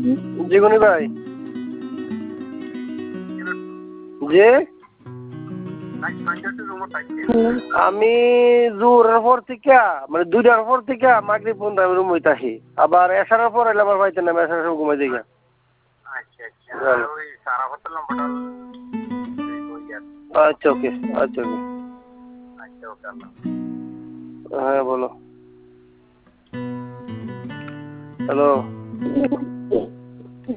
জীবনী ভাই যে আমি জোরের পর থেকে মানে 2টার পর থেকে মাগরিব পর্যন্ত আমি রুম হইতে আসি আবার এসার পর এলে আমার পাইতেন না এসার সময় ঘুমাই দিই। আচ্ছা ওকে আচ্ছা ওকে হ্যাঁ বলো হ্যালো